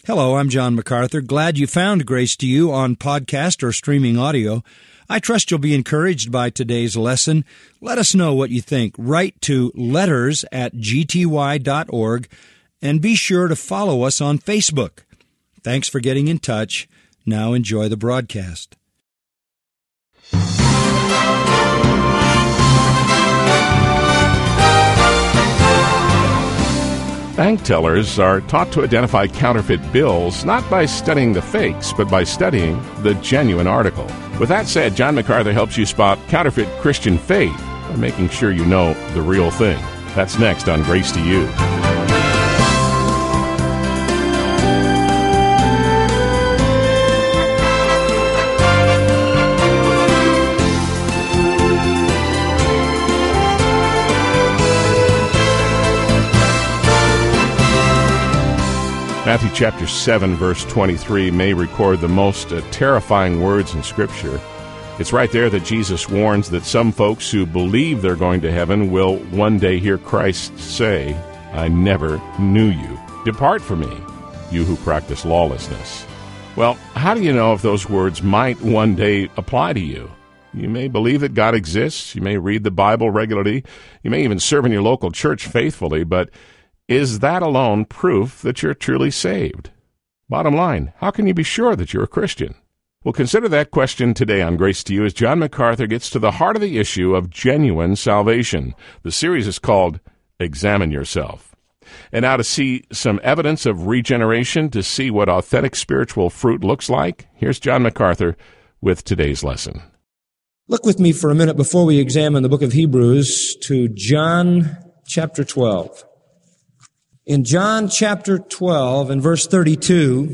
Hello, I'm John MacArthur. Glad you found Grace to You on podcast or streaming audio. I trust you'll be encouraged by today's lesson. Let us know what you think. Write to letters@gty.org and be sure to follow us on Facebook. Thanks for getting in touch. Now enjoy the broadcast. Bank tellers are taught to identify counterfeit bills not by studying the fakes, but by studying the genuine article. With that said, John MacArthur helps you spot counterfeit Christian faith by making sure you know the real thing. That's next on Grace to You. Matthew chapter 7, verse 23 may record the most terrifying words in Scripture. It's right there that Jesus warns that some folks who believe they're going to heaven will one day hear Christ say, "I never knew you. Depart from me, you who practice lawlessness." Well, how do you know if those words might one day apply to you? You may believe that God exists. You may read the Bible regularly. You may even serve in your local church faithfully, but is that alone proof that you're truly saved? Bottom line, how can you be sure that you're a Christian? Well, consider that question today on Grace to You as John MacArthur gets to the heart of the issue of genuine salvation. The series is called Examine Yourself. And now to see some evidence of regeneration, to see what authentic spiritual fruit looks like, here's John MacArthur with today's lesson. Look with me for a minute before we examine the book of Hebrews to John chapter 12. In John chapter 12 and verse 32,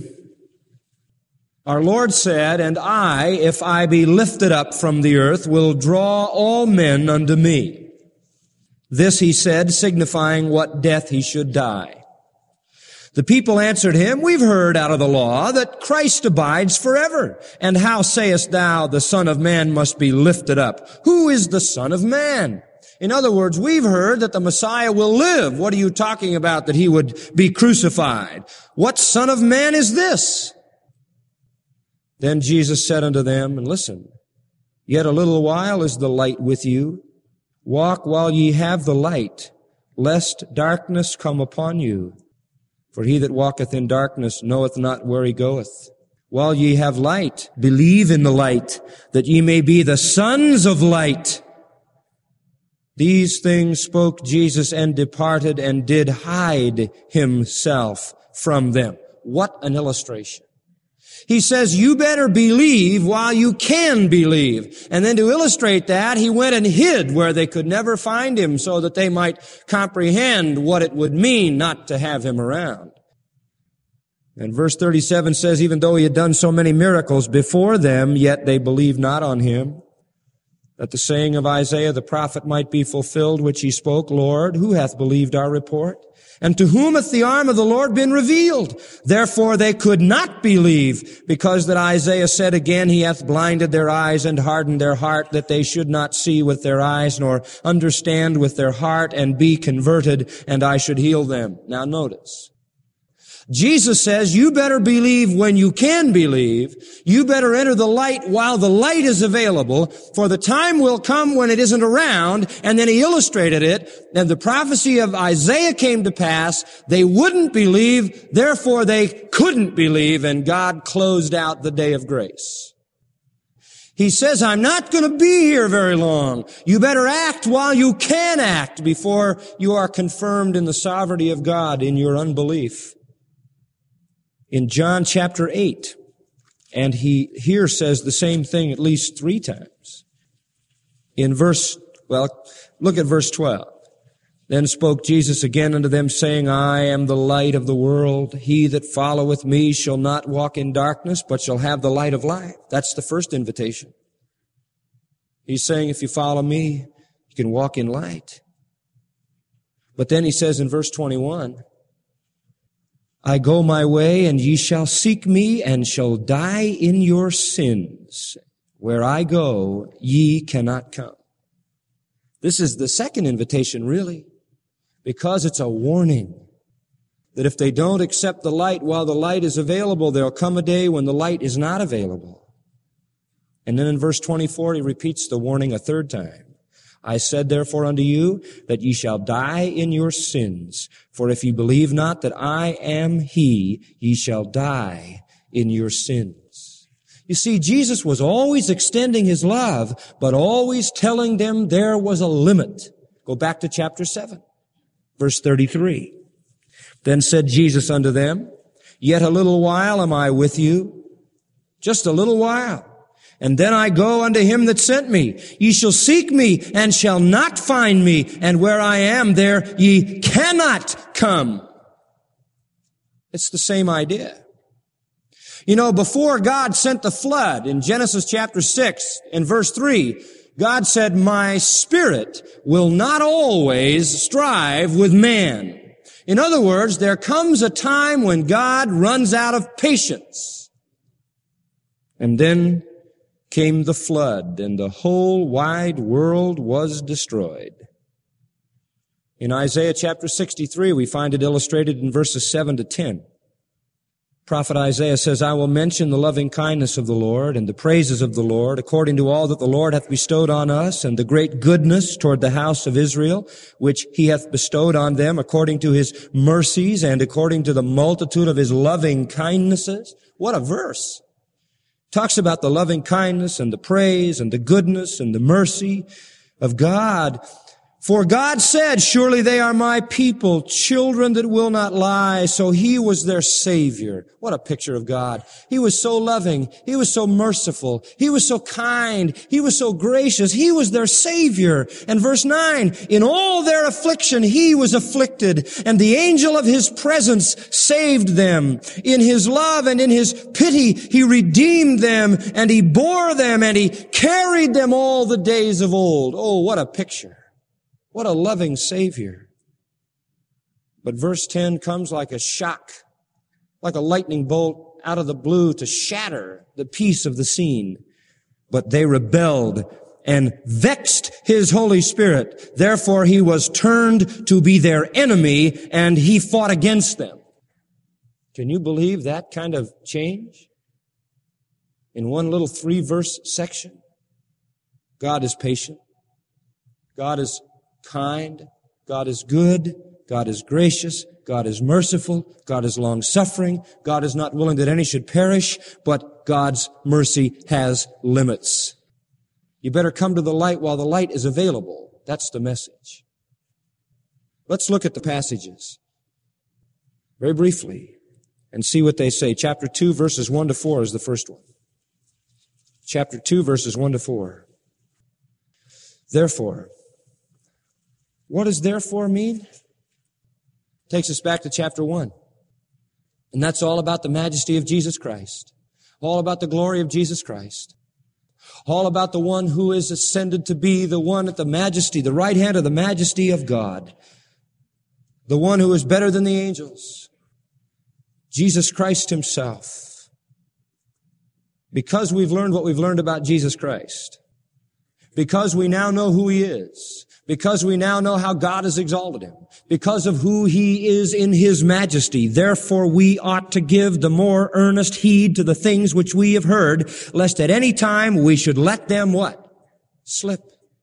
our Lord said, "And I, if I be lifted up from the earth, will draw all men unto me." This he said, signifying what death he should die. The people answered him, "We've heard out of the law that Christ abides forever. And how sayest thou, the Son of Man must be lifted up? Who is the Son of Man?" In other words, we've heard that the Messiah will live. What are you talking about, that he would be crucified? What Son of Man is this? Then Jesus said unto them, and listen, "Yet a little while is the light with you. Walk while ye have the light, lest darkness come upon you. For he that walketh in darkness knoweth not where he goeth. While ye have light, believe in the light, that ye may be the sons of light." These things spoke Jesus and departed and did hide himself from them. What an illustration. He says, you better believe while you can believe. And then to illustrate that, he went and hid where they could never find him so that they might comprehend what it would mean not to have him around. And verse 37 says, even though he had done so many miracles before them, yet they believed not on him. That the saying of Isaiah the prophet might be fulfilled, which he spoke, "Lord, who hath believed our report? And to whom hath the arm of the Lord been revealed?" Therefore they could not believe, because that Isaiah said again, "He hath blinded their eyes and hardened their heart, that they should not see with their eyes, nor understand with their heart, and be converted, and I should heal them." Now notice. Jesus says, you better believe when you can believe. You better enter the light while the light is available, for the time will come when it isn't around. And then he illustrated it, and the prophecy of Isaiah came to pass. They wouldn't believe, therefore they couldn't believe, and God closed out the day of grace. He says, I'm not going to be here very long. You better act while you can act before you are confirmed in the sovereignty of God in your unbelief. In John chapter 8, and he here says the same thing at least 3 times. Look at verse 12. Then spoke Jesus again unto them, saying, I am the light of the world. He that followeth me shall not walk in darkness, but shall have the light of life. That's the first invitation. He's saying, if you follow me, you can walk in light. But then he says in verse 21, I go my way, and ye shall seek me, and shall die in your sins. Where I go, ye cannot come. This is the second invitation, really, because it's a warning. that if they don't accept the light while the light is available, there'll come a day when the light is not available. And then in verse 24, he repeats the warning a third time. I said therefore unto you that ye shall die in your sins. For if ye believe not that I am he, ye shall die in your sins. You see, Jesus was always extending his love, but always telling them there was a limit. Go back to chapter 7, verse 33. Then said Jesus unto them, Yet a little while am I with you, just a little while. And then I go unto him that sent me. Ye shall seek me and shall not find me. And where I am, there ye cannot come. It's the same idea. You know, before God sent the flood in Genesis chapter 6 and verse 3, God said, My spirit will not always strive with man. In other words, there comes a time when God runs out of patience. And then came the flood, and the whole wide world was destroyed. In Isaiah chapter 63, we find it illustrated in verses 7 to 10. Prophet Isaiah says, I will mention the loving kindness of the Lord and the praises of the Lord, according to all that the Lord hath bestowed on us, and the great goodness toward the house of Israel, which he hath bestowed on them, according to his mercies and according to the multitude of his loving kindnesses. What a verse! Talks about the loving kindness and the praise and the goodness and the mercy of God. For God said, Surely they are my people, children that will not lie. So he was their Savior. What a picture of God. He was so loving. He was so merciful. He was so kind. He was so gracious. He was their Savior. And verse 9, in all their affliction he was afflicted, and the angel of his presence saved them. In his love and in his pity he redeemed them, and he bore them, and he carried them all the days of old. Oh, what a picture. What a loving Savior. But verse 10 comes like a shock, like a lightning bolt out of the blue to shatter the peace of the scene. But they rebelled and vexed his Holy Spirit. Therefore he was turned to be their enemy, and he fought against them. Can you believe that kind of change? In one little 3-verse section. God is patient. God is kind. God is good. God is gracious. God is merciful. God is long-suffering. God is not willing that any should perish, but God's mercy has limits. You better come to the light while the light is available. That's the message. Let's look at the passages very briefly and see what they say. Chapter 2, verses 1 to 4 is the first one. Chapter 2, verses 1 to 4. Therefore, what does therefore mean? Takes us back to chapter 1. And that's all about the majesty of Jesus Christ. All about the glory of Jesus Christ. All about the one who is ascended to be the one at the majesty, the right hand of the majesty of God. The one who is better than the angels. Jesus Christ himself. Because we've learned what we've learned about Jesus Christ. Because we now know who he is. Because we now know how God has exalted him. Because of who he is in his majesty. Therefore we ought to give the more earnest heed to the things which we have heard, lest at any time we should let them what? Slip.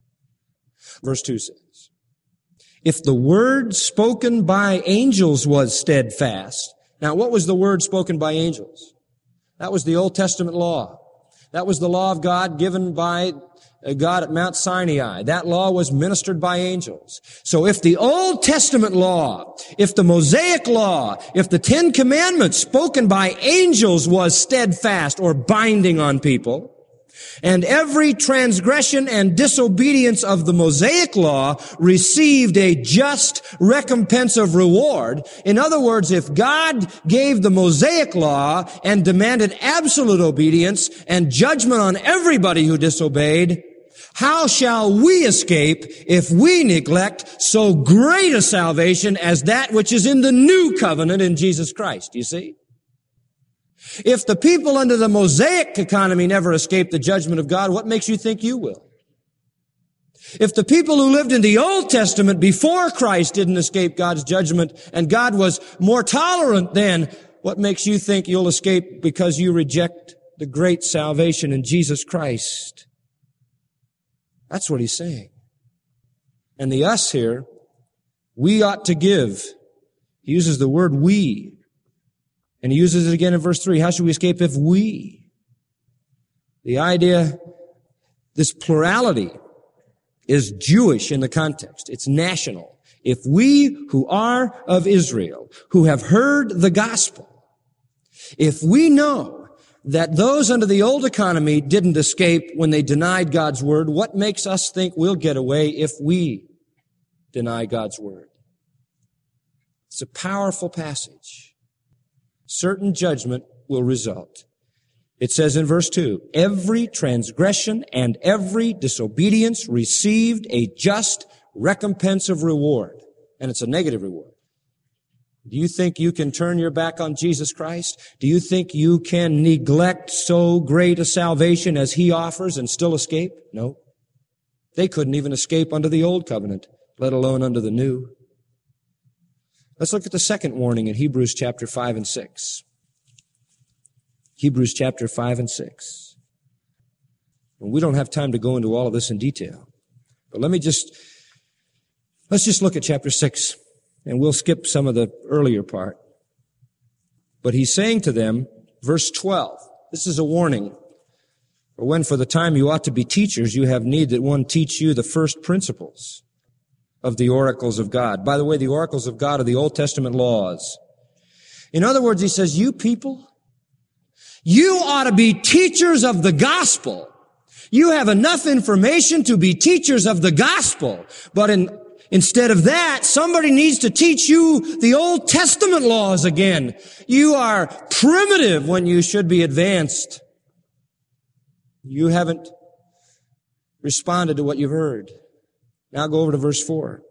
Verse 2 says, If the word spoken by angels was steadfast. Now what was the word spoken by angels? That was the Old Testament law. That was the law of God given by God at Mount Sinai. That law was ministered by angels. So if the Old Testament law, if the Mosaic law, if the 10 Commandments spoken by angels was steadfast or binding on people, and every transgression and disobedience of the Mosaic law received a just recompense of reward. In other words, if God gave the Mosaic law and demanded absolute obedience and judgment on everybody who disobeyed, how shall we escape if we neglect so great a salvation as that which is in the new covenant in Jesus Christ? You see? If the people under the Mosaic economy never escape the judgment of God, what makes you think you will? If the people who lived in the Old Testament before Christ didn't escape God's judgment and God was more tolerant then, what makes you think you'll escape because you reject the great salvation in Jesus Christ? That's what he's saying. And the us here, we ought to give. He uses the word we. And he uses it again in verse 3. How should we escape if we? The idea, this plurality, is Jewish in the context. It's national. If we who are of Israel, who have heard the gospel, if we know that those under the old economy didn't escape when they denied God's word, what makes us think we'll get away if we deny God's word? It's a powerful passage. Certain judgment will result. It says in verse 2, every transgression and every disobedience received a just recompense of reward. And it's a negative reward. Do you think you can turn your back on Jesus Christ? Do you think you can neglect so great a salvation as he offers and still escape? No. They couldn't even escape under the old covenant, let alone under the new. Let's look at the second warning in Hebrews chapter 5 and 6. Hebrews chapter 5 and 6. And we don't have time to go into all of this in detail. But let's just look at chapter 6, and we'll skip some of the earlier part. But he's saying to them, verse 12, this is a warning. For when for the time you ought to be teachers, you have need that one teach you the first principles of the oracles of God. By the way, the oracles of God are the Old Testament laws. In other words, he says, you people, you ought to be teachers of the gospel. You have enough information to be teachers of the gospel. But instead of that, somebody needs to teach you the Old Testament laws again. You are primitive when you should be advanced. You haven't responded to what you've heard. Now go over to verse 4.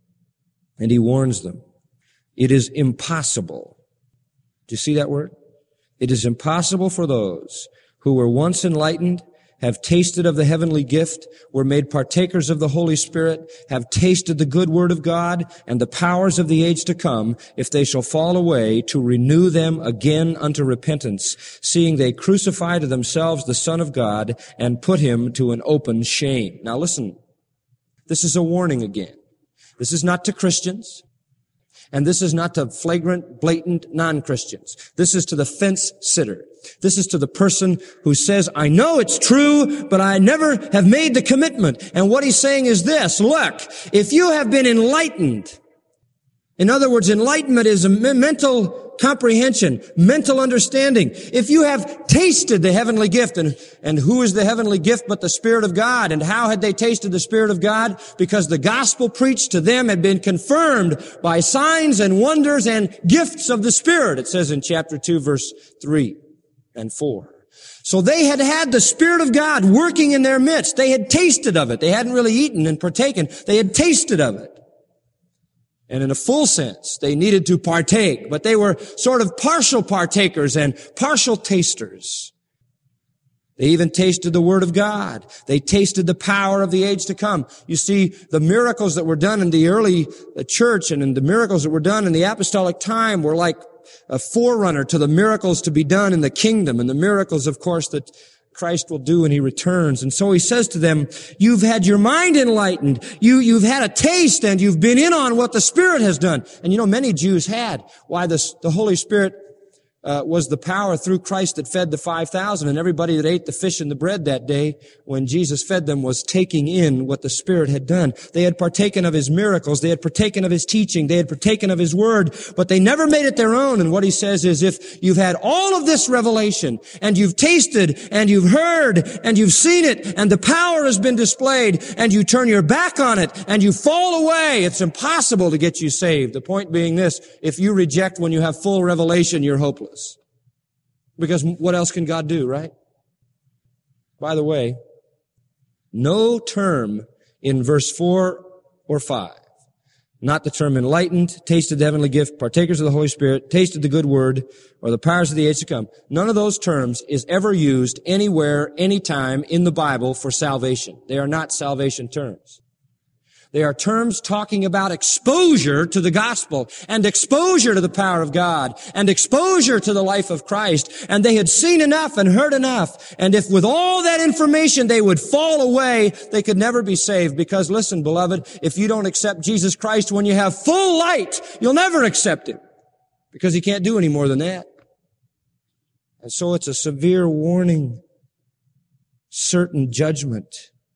And he warns them. It is impossible. Do you see that word? It is impossible for those who were once enlightened, have tasted of the heavenly gift, were made partakers of the Holy Spirit, have tasted the good word of God and the powers of the age to come, if they shall fall away, to renew them again unto repentance, seeing they crucify to themselves the Son of God and put him to an open shame. Now listen, this is a warning again. This is not to Christians. And this is not to flagrant, blatant non-Christians. This is to the fence sitter. This is to the person who says, I know it's true, but I never have made the commitment. And what he's saying is this, look, if you have been enlightened, in other words, enlightenment is a mental comprehension, mental understanding. If you have tasted the heavenly gift, and who is the heavenly gift but the Spirit of God? And how had they tasted the Spirit of God? Because the gospel preached to them had been confirmed by signs and wonders and gifts of the Spirit. It says in chapter 2, verse 3 and 4. So they had had the Spirit of God working in their midst. They had tasted of it. They hadn't really eaten and partaken. They had tasted of it. And in a full sense, they needed to partake, but they were sort of partial partakers and partial tasters. They even tasted the Word of God. They tasted the power of the age to come. You see, the miracles that were done in the early church and in the miracles that were done in the apostolic time were like a forerunner to the miracles to be done in the kingdom, and the miracles, of course, that Christ will do when he returns. And so he says to them, you've had your mind enlightened. You've had a taste and you've been in on what the Spirit has done. And you know, many Jews had. Why the Holy Spirit was the power through Christ that fed the 5,000, and everybody that ate the fish and the bread that day when Jesus fed them was taking in what the Spirit had done. They had partaken of his miracles. They had partaken of his teaching. They had partaken of his word, but they never made it their own. And what he says is, if you've had all of this revelation and you've tasted and you've heard and you've seen it and the power has been displayed and you turn your back on it and you fall away, it's impossible to get you saved. The point being this, if you reject when you have full revelation, you're hopeless. Because what else can God do, right? By the way, no term in verse 4 or 5, not the term enlightened, tasted the heavenly gift, partakers of the Holy Spirit, tasted the good word, or the powers of the age to come, none of those terms is ever used anywhere, anytime in the Bible for salvation. They are not salvation terms. They are terms talking about exposure to the gospel and exposure to the power of God and exposure to the life of Christ. And they had seen enough and heard enough. And if with all that information they would fall away, they could never be saved. Because listen, beloved, if you don't accept Jesus Christ when you have full light, you'll never accept Him. Because He can't do any more than that. And so it's a severe warning, certain judgment.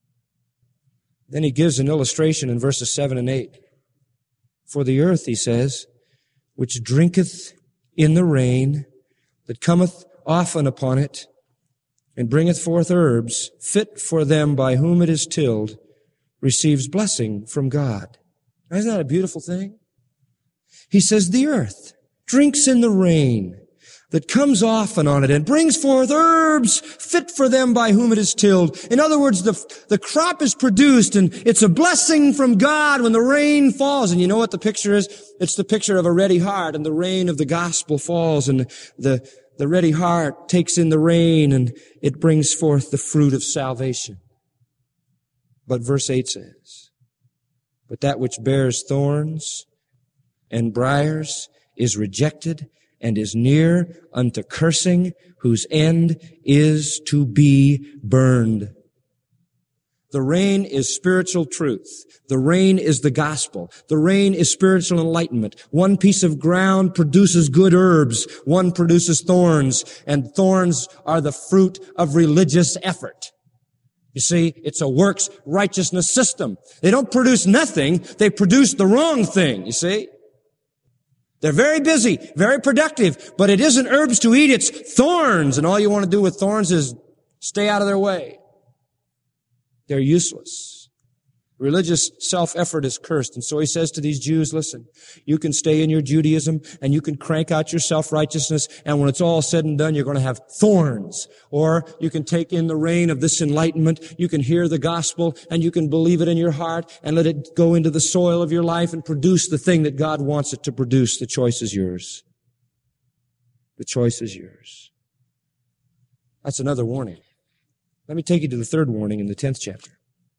Then he gives an illustration in verses 7 and 8. For the earth, he says, which drinketh in the rain that cometh often upon it, and bringeth forth herbs fit for them by whom it is tilled, receives blessing from God. Isn't that a beautiful thing? He says the earth drinks in the rain that comes often on it and brings forth herbs fit for them by whom it is tilled. In other words, the crop is produced and it's a blessing from God when the rain falls. And you know what the picture is? It's the picture of a ready heart, and the rain of the gospel falls, and the ready heart takes in the rain and it brings forth the fruit of salvation. But verse 8 says, but that which bears thorns and briars is rejected and is near unto cursing, whose end is to be burned. The rain is spiritual truth. The rain is the gospel. The rain is spiritual enlightenment. One piece of ground produces good herbs. One produces thorns. And thorns are the fruit of religious effort. You see, it's a works righteousness system. They don't produce nothing. They produce the wrong thing, you see. They're very busy, very productive, but it isn't herbs to eat, it's thorns. And all you want to do with thorns is stay out of their way. They're useless. Religious self-effort is cursed. And so he says to these Jews, listen, you can stay in your Judaism and you can crank out your self-righteousness, and when it's all said and done, you're going to have thorns. Or you can take in the rain of this enlightenment, you can hear the gospel, and you can believe it in your heart and let it go into the soil of your life and produce the thing that God wants it to produce. The choice is yours. The choice is yours. That's another warning. Let me take you to the third warning in the 10th chapter.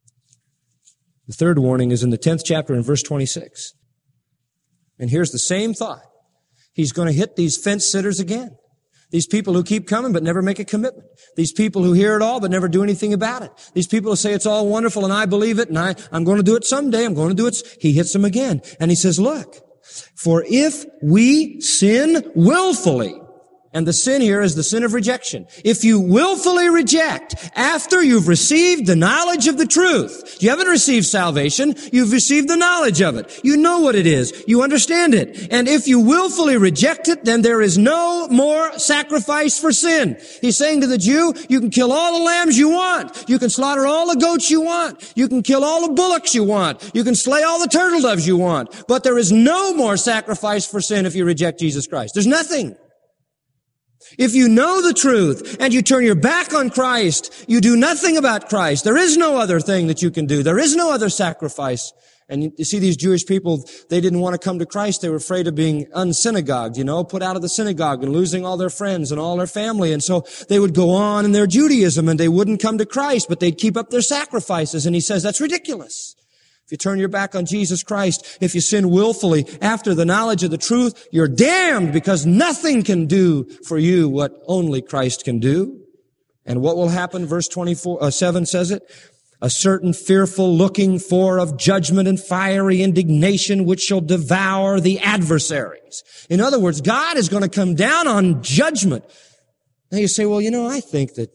The third warning is in the 10th chapter in verse 26. And here's the same thought. He's going to hit these fence sitters again. These people who keep coming but never make a commitment. These people who hear it all but never do anything about it. These people who say it's all wonderful and I believe it and I'm going to do it someday. I'm going to do it. He hits them again. And he says, look, for if we sin willfully, and the sin here is the sin of rejection. If you willfully reject after you've received the knowledge of the truth, you haven't received salvation, you've received the knowledge of it. You know what it is. You understand it. And if you willfully reject it, then there is no more sacrifice for sin. He's saying to the Jew, you can kill all the lambs you want. You can slaughter all the goats you want. You can kill all the bullocks you want. You can slay all the turtle doves you want. But there is no more sacrifice for sin if you reject Jesus Christ. There's nothing. If you know the truth and you turn your back on Christ, you do nothing about Christ. There is no other thing that you can do. There is no other sacrifice. And you see these Jewish people, they didn't want to come to Christ. They were afraid of being unsynagogued, put out of the synagogue and losing all their friends and all their family. And so they would go on in their Judaism and they wouldn't come to Christ, but they'd keep up their sacrifices. And he says, that's ridiculous. If you turn your back on Jesus Christ, if you sin willfully after the knowledge of the truth, you're damned, because nothing can do for you what only Christ can do. And what will happen? Verse 7 says it. A certain fearful looking for of judgment and fiery indignation which shall devour the adversaries. In other words, God is going to come down on judgment. Now you say, well, I think that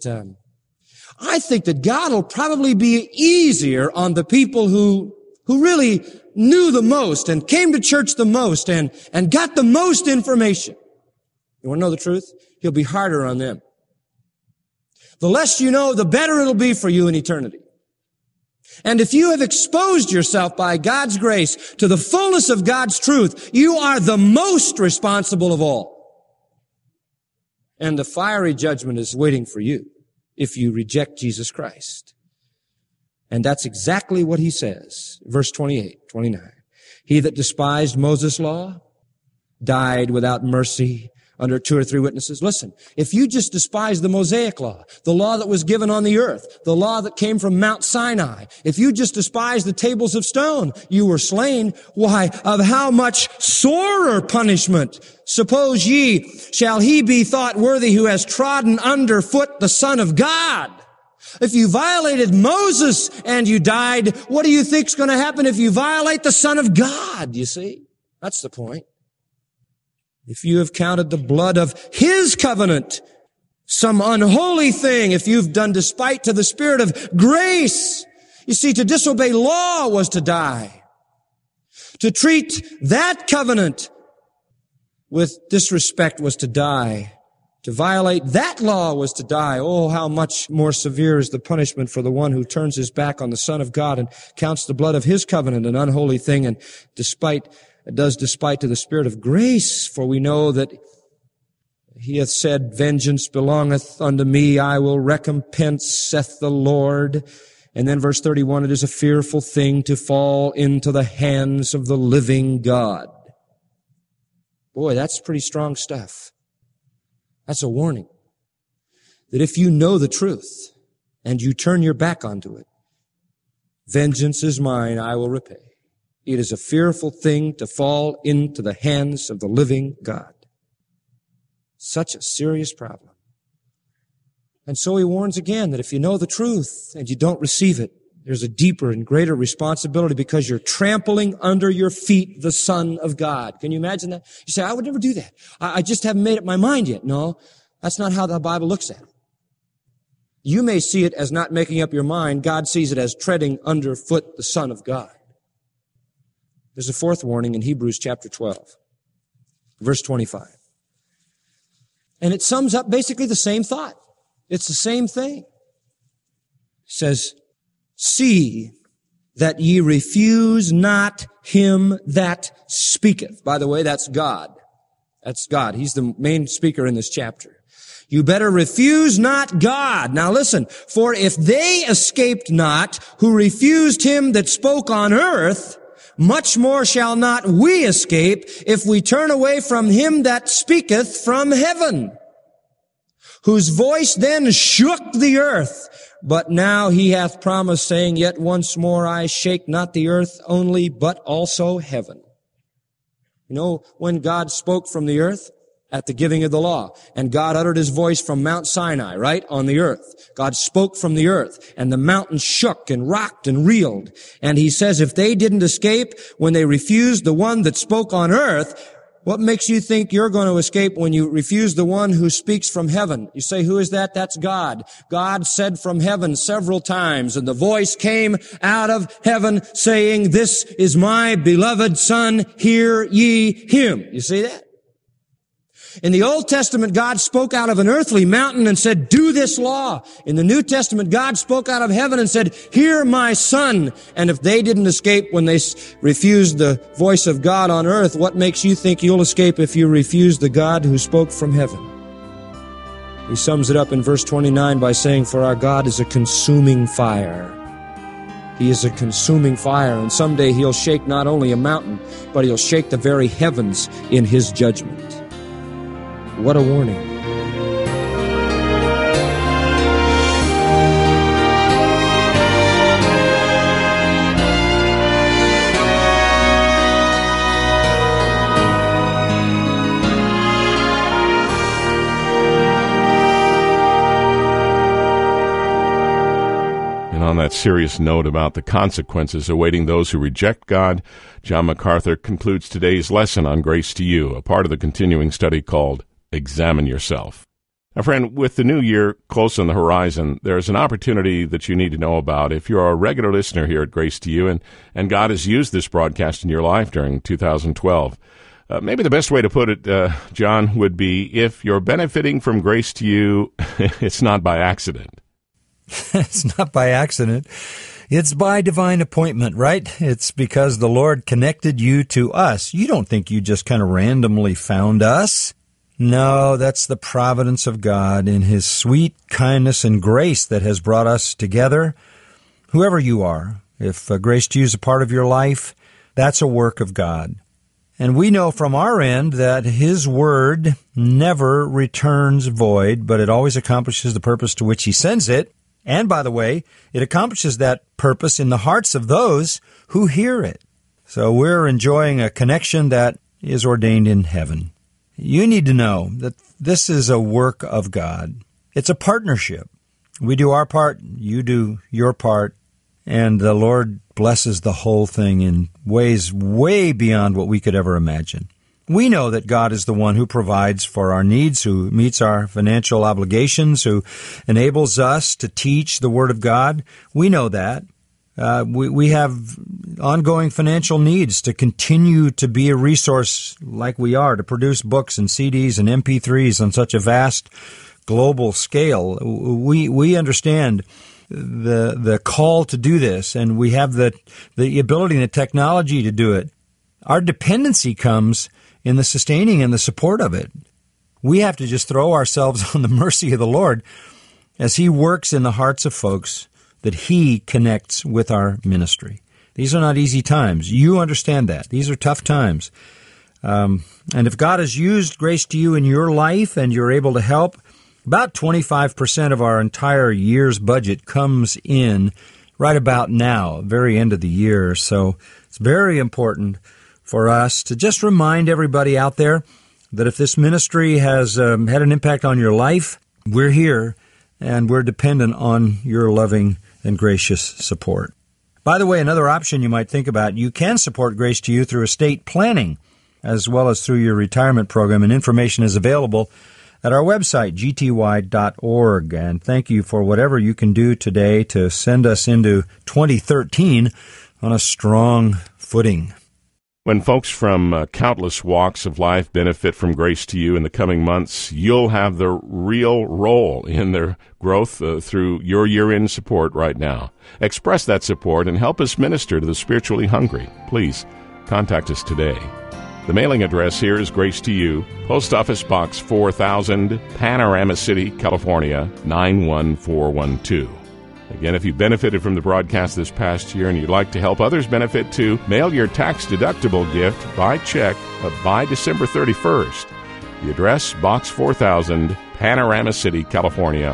God will probably be easier on the people who really knew the most and came to church the most and got the most information. You want to know the truth? He'll be harder on them. The less you know, the better it'll be for you in eternity. And if you have exposed yourself by God's grace to the fullness of God's truth, you are the most responsible of all. And the fiery judgment is waiting for you if you reject Jesus Christ. And that's exactly what he says. Verse 28, 29. He that despised Moses' law died without mercy under 2 or 3 witnesses. Listen, if you just despise the Mosaic law, the law that was given on the earth, the law that came from Mount Sinai, if you just despise the tables of stone, you were slain. Why, of how much sorer punishment, suppose ye, shall he be thought worthy who has trodden under foot the Son of God? If you violated Moses and you died, what do you think's going to happen if you violate the Son of God? You see? That's the point. If you have counted the blood of His covenant some unholy thing, if you've done despite to the Spirit of grace, you see, to disobey law was to die. To treat that covenant with disrespect was to die. To violate that law was to die. Oh, how much more severe is the punishment for the one who turns his back on the Son of God and counts the blood of His covenant an unholy thing and does despite to the Spirit of grace. For we know that He hath said, vengeance belongeth unto me, I will recompense, saith the Lord. And then verse 31, it is a fearful thing to fall into the hands of the living God. Boy, that's pretty strong stuff. That's a warning that if you know the truth and you turn your back onto it, vengeance is mine, I will repay. It is a fearful thing to fall into the hands of the living God. Such a serious problem. And so He warns again that if you know the truth and you don't receive it, there's a deeper and greater responsibility because you're trampling under your feet the Son of God. Can you imagine that? You say, I would never do that. I just haven't made up my mind yet. No, that's not how the Bible looks at it. You may see it as not making up your mind. God sees it as treading underfoot the Son of God. There's a fourth warning in Hebrews chapter 12, verse 25. And it sums up basically the same thought. It's the same thing. It says, see that ye refuse not him that speaketh. By the way, that's God. That's God. He's the main speaker in this chapter. You better refuse not God. Now listen, for if they escaped not who refused him that spoke on earth, much more shall not we escape if we turn away from him that speaketh from heaven, whose voice then shook the earth. But now He hath promised, saying, yet once more I shake not the earth only, but also heaven. You know, when God spoke from the earth at the giving of the law, and God uttered His voice from Mount Sinai, right, on the earth. God spoke from the earth, and the mountain shook and rocked and reeled. And He says if they didn't escape when they refused the one that spoke on earth, what makes you think you're going to escape when you refuse the one who speaks from heaven? You say, who is that? That's God. God said from heaven several times, and the voice came out of heaven saying, this is my beloved Son, hear ye him. You see that? In the Old Testament, God spoke out of an earthly mountain and said, do this law. In the New Testament, God spoke out of heaven and said, hear my Son. And if they didn't escape when they refused the voice of God on earth, what makes you think you'll escape if you refuse the God who spoke from heaven? He sums it up in verse 29 by saying, for our God is a consuming fire. He is a consuming fire, and someday He'll shake not only a mountain, but He'll shake the very heavens in His judgment. What a warning. And on that serious note about the consequences awaiting those who reject God, John MacArthur concludes today's lesson on Grace to You, a part of the continuing study called Examine Yourself. Now, friend, with the new year close on the horizon, there's an opportunity that you need to know about. If you're a regular listener here at Grace to You, and God has used this broadcast in your life during 2012, maybe the best way to put it, John, would be if you're benefiting from Grace to You, it's not by accident. It's not by accident. It's by divine appointment, right? It's because the Lord connected you to us. You don't think you just kind of randomly found us. No, that's the providence of God in His sweet kindness and grace that has brought us together. Whoever you are, if Grace to You is a part of your life, that's a work of God. And we know from our end that His Word never returns void, but it always accomplishes the purpose to which He sends it. And, by the way, it accomplishes that purpose in the hearts of those who hear it. So we're enjoying a connection that is ordained in heaven. You need to know that this is a work of God. It's a partnership. We do our part, you do your part, and the Lord blesses the whole thing in ways way beyond what we could ever imagine. We know that God is the one who provides for our needs, who meets our financial obligations, who enables us to teach the Word of God. We know that. We have ongoing financial needs to continue to be a resource like we are, to produce books and CDs and MP3s on such a vast global scale. We understand the call to do this, and we have the ability and the technology to do it. Our dependency comes in the sustaining and the support of it. We have to just throw ourselves on the mercy of the Lord as He works in the hearts of folks that He connects with our ministry. These are not easy times. You understand that. These are tough times. And if God has used Grace to You in your life and you're able to help, about 25% of our entire year's budget comes in right about now, very end of the year. So it's very important for us to just remind everybody out there that if this ministry has had an impact on your life, we're here and we're dependent on your loving and gracious support. By the way, another option you might think about, you can support Grace to You through estate planning as well as through your retirement program, and information is available at our website, gty.org. And thank you for whatever you can do today to send us into 2013 on a strong footing. When folks from countless walks of life benefit from Grace to You in the coming months, you'll have the real role in their growth through your year-end support right now. Express that support and help us minister to the spiritually hungry. Please contact us today. The mailing address here is Grace to You, Post Office Box 4000, Panorama City, California, 91412. Again, if you benefited from the broadcast this past year and you'd like to help others benefit too, mail your tax-deductible gift by check by December 31st. The address, Box 4000, Panorama City, California,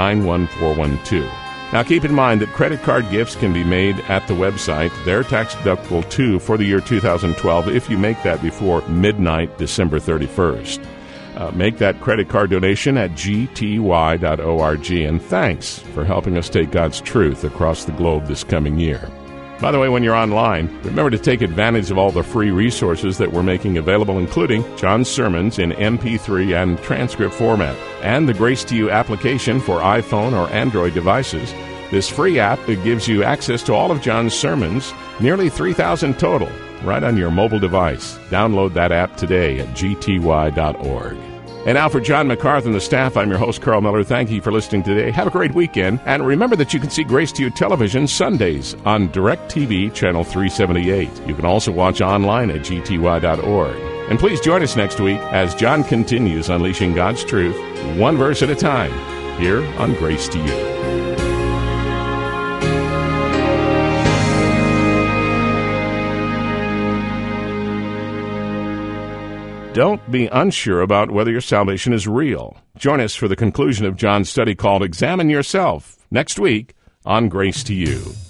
91412. Now, keep in mind that credit card gifts can be made at the website. They're tax-deductible too for the year 2012 if you make that before midnight, December 31st. Make that credit card donation at gty.org, and thanks for helping us take God's truth across the globe this coming year. By the way, when you're online, remember to take advantage of all the free resources that we're making available, including John's sermons in MP3 and transcript format, and the Grace to You application for iPhone or Android devices. This free app gives you access to all of John's sermons, nearly 3,000 total, right on your mobile device. Download that app today at gty.org. And now for John MacArthur and the staff, I'm your host, Carl Miller. Thank you for listening today. Have a great weekend. And remember that you can see Grace to You television Sundays on DirecTV Channel 378. You can also watch online at gty.org. And please join us next week as John continues unleashing God's truth, one verse at a time, here on Grace to You. Don't be unsure about whether your salvation is real. Join us for the conclusion of John's study called Examine Yourself next week on Grace to You.